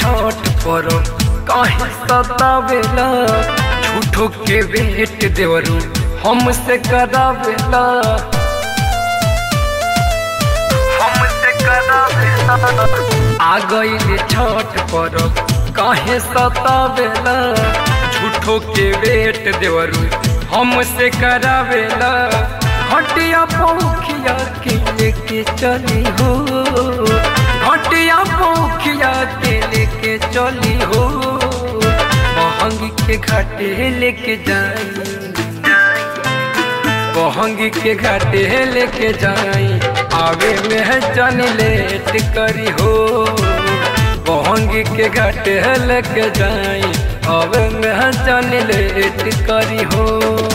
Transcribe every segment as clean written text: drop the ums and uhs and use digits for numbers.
छठ पर्व काहे सतावेला, झूठो के वेट देवरू हमसे करावेला, हमसे करावेला। आ गइल छठ पर्व काहे सतावेला, झूठो के वेट देवरू हमसे करावेला। घटिया पौखिया के लेके चली हो, घटिया पौखिया के लेके चली हो, बहंगी के घाटे लेके जाई, बहंगी के घाटे लेके जाई। आवे में जन लेट करी हो, बहंगी के घाटे लेके जाई, आवे में जन लेट करी हो।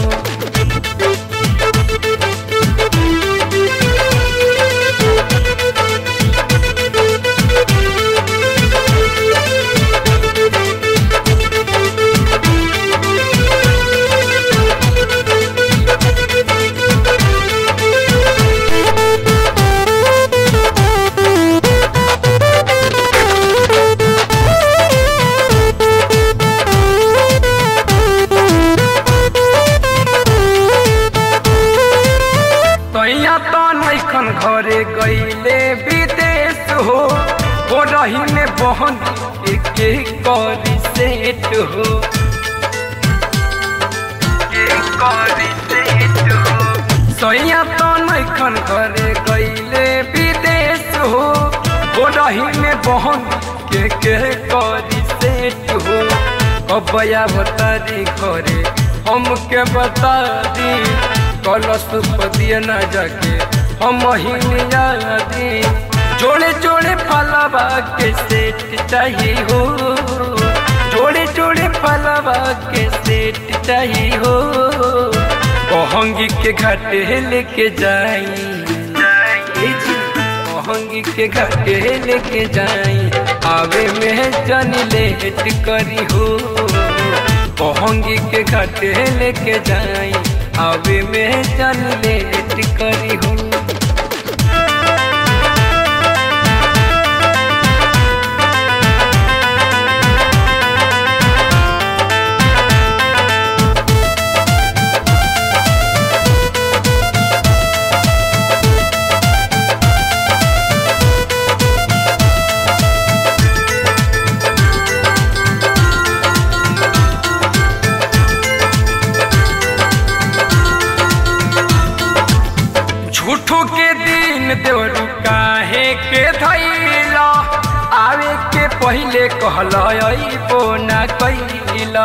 घरे गईले विदेश हो रही में बहन के करी सेट हो, सैया तो नैखन घरे गईले विदेश हो रही में बहन के करी सेट हो। कबया बतारी घरे हमके बता दी, कलश पदिया न जाके हम दी, जोड़े जोड़े फलवा के सेट चाहिए हो, जोड़े जोड़े फलवा के सेट चाहिए हो। बहंगी के घाटे लेके जाई, बहंगी के घाटे लेके जाई, आवे में जन लेट करी हो, बहंगी के घाटे लेके जाई, आवे में जन लेट करी हो। झूठो के दिन देवरू काहे के धैला, आवे के पहले कहला अइबो ना कइला,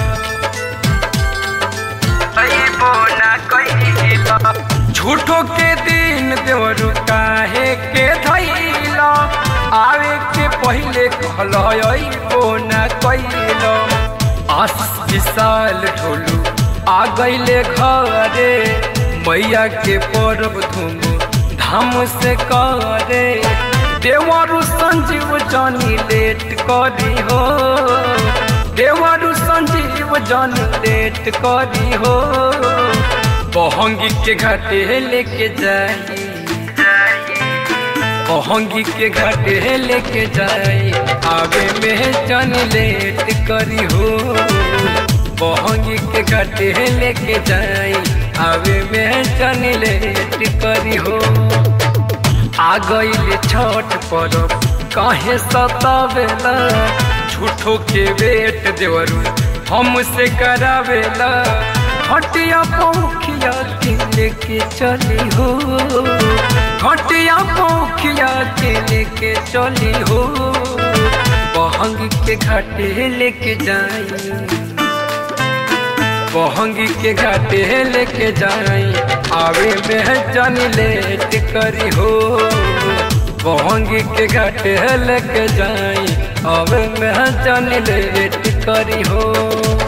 अइबो ना कइला। झूठो के दिन देवरू काहे के धैला, आवे के पहले कहला अइबो ना कइला। आशीष विशाल ढोलू आ गइले घरे, मैया के पर्व धूम धाम से करे। देवरू संजीव जानी लेट करी हो, देवरू संजीव जानी लेट करी हो, बहंगी के घाटे लेके जाई, बहंगी के घाटे लेके जाई, आवे में जानी लेट करी हो, बहंगी के घाटे लेके जाई, आवे में जन लेट करी हो। आ गइल छठ पर्व काहे सतावेला, झूठो के वेट देवरू हमसे करावेला। घटिया पौखिया के लेके चली हो, घटिया पौखिया के लेके चली हो, बहंगी के घाटे लेके जाई, बहंगी के घाटे लेके जाई, आवे में जन लेट करी हो, बहंगी के घाटे लेके जाई, आवे में जन लेट करी हो।